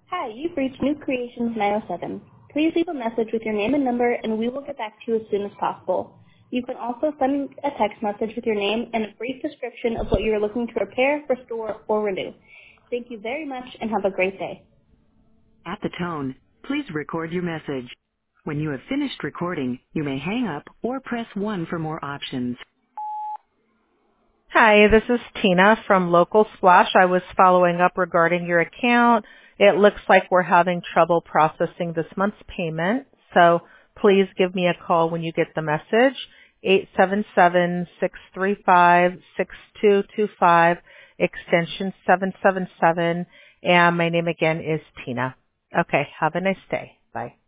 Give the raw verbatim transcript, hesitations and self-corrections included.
Hi, you've reached New Creations nine oh seven. Please leave a message with your name and number, and we will get back to you as soon as possible. You can also send a text message with your name and a brief description of what you are looking to repair, restore, or renew. Thank you very much, and have a great day. At the tone, please record your message. When you have finished recording, you may hang up or press one for more options. Hi, this is Tina from Local Splash. I was following up regarding your account. It looks like we're having trouble processing this month's payment, so please give me a call when you get the message, eight seven seven, six three five, six two two five, extension seven seven seven, and my name again is Tina. Okay, have a nice day. Bye.